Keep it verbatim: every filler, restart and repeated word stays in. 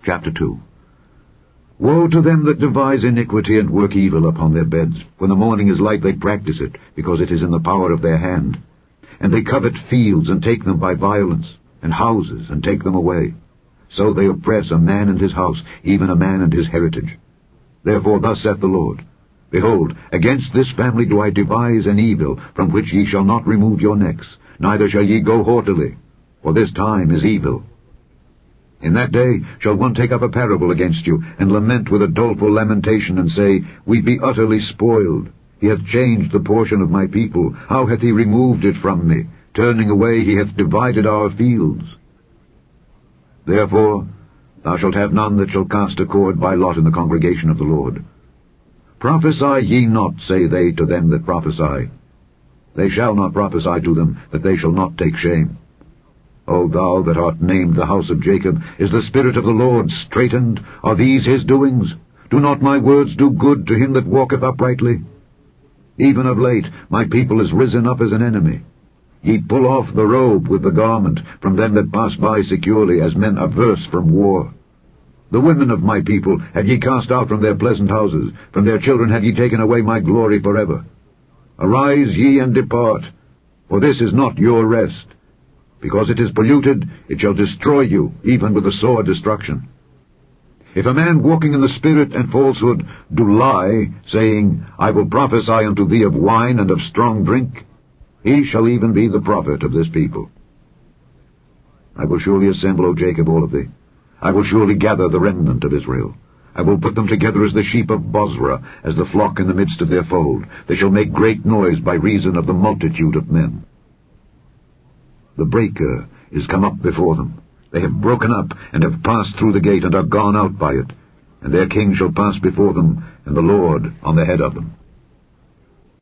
Chapter two. Woe to them that devise iniquity and work evil upon their beds. When the morning is light they practice it, because it is in the power of their hand. And they covet fields and take them by violence, and houses and take them away. So they oppress a man and his house, even a man and his heritage. Therefore thus saith the Lord, Behold, against this family do I devise an evil, from which ye shall not remove your necks, neither shall ye go haughtily, for this time is evil. In that day shall one take up a parable against you, and lament with a doleful lamentation, and say, We be utterly spoiled. He hath changed the portion of my people. How hath he removed it from me? Turning away he hath divided our fields. Therefore thou shalt have none that shall cast a cord by lot in the congregation of the Lord. Prophesy ye not, say they to them that prophesy. They shall not prophesy to them, that they shall not take shame. O thou that art named the house of Jacob, is the Spirit of the Lord straitened? Are these his doings? Do not my words do good to him that walketh uprightly? Even of late my people is risen up as an enemy. Ye pull off the robe with the garment from them that pass by securely, as men averse from war. The women of my people have ye cast out from their pleasant houses, from their children have ye taken away my glory forever. Arise ye and depart, for this is not your rest. Because it is polluted, it shall destroy you, even with the sore destruction. If a man walking in the spirit and falsehood do lie, saying, I will prophesy unto thee of wine and of strong drink, he shall even be the prophet of this people. I will surely assemble, O Jacob, all of thee. I will surely gather the remnant of Israel. I will put them together as the sheep of Bozrah, as the flock in the midst of their fold. They shall make great noise by reason of the multitude of men. The breaker is come up before them. They have broken up, and have passed through the gate, and are gone out by it. And their king shall pass before them, and the Lord on the head of them.